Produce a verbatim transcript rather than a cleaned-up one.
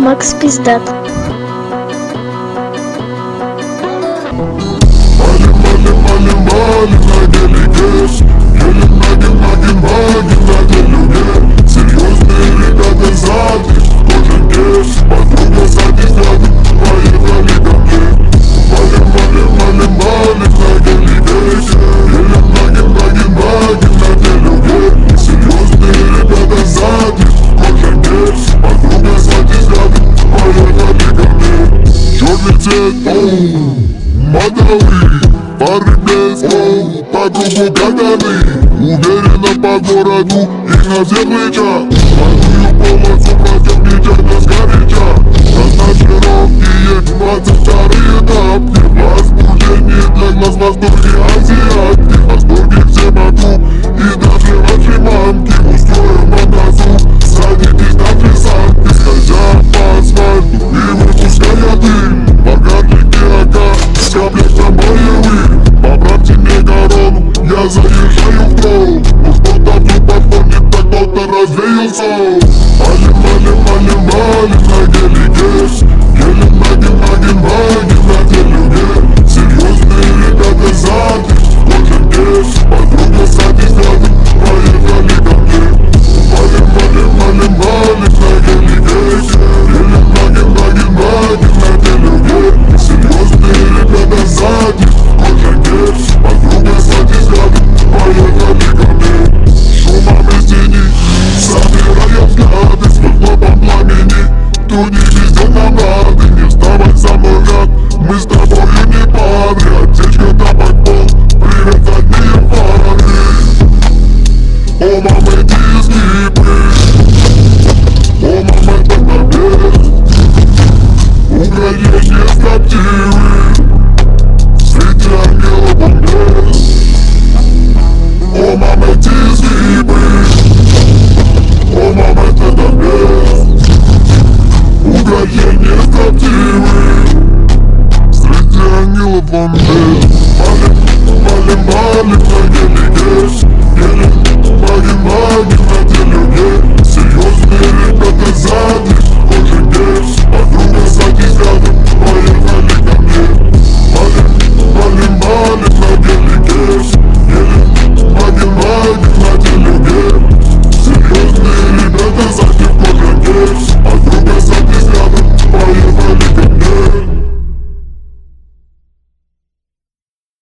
Макс Пиздат. Малим, малим, малим, малим на деле кэш. Елем нагим, нагим, нагим на деле угер. Серьезные ребята сзади, кожен кэш. Подруга садись рядом, поехали ко мне. Малим, малим, малим, малим на деле кэш. Елем нагим, нагим, нагим на деле угер. Серьезные ребята сзади, кожен кэш. Подруга садись рядом, поехали ко мне. Черный цвет, оу, модовый, пары без оу, по кругу катаны. Уверенно по городу и на всех плечах. Вторую полосу противничать нас горяча. Раз широкие двадцать вторые этапки. Возбуждение для глаз, восторги азиатки. Восторги все вокруг и даже ваши мамки. Устроим на газу, садитесь на трясанки. Скользя по асфальту и выпуская дым. Багажники АК с комплектом боевых. Поправьте мне корону, я заезжаю в троу. Ну что-то вдруг подходит, так кто-то развеялся. Малим, малим, малим, малим на деле кэш. Елем нагим, нагим, нагим на деле угер. Серьезные ребята сзади, кожен кэш. Подруга садись рядом, поехали ко мне. Малим, малим, малим, малим на деле кэш. Елем нагим, нагим, нагим на деле угер. Серьезные ребята сзади, кожен кэш. Подруга садись рядом, поехали ко мне. Шумом из тени собираем взгляды, сверхлопом пламени. Кто не везет нам рады, не вставай со мной ряд. Мы с тобою не пары, отсечка тапок пол. Привет, задние фары. О, мамы, диски прыг. О, мамы, подобед. Укрощение строптивы. Среди ангелов бомбез. О, мамы, диски прыг. О, мамы, подобед. Укрощение строптивы. Среди ангелов бомбез.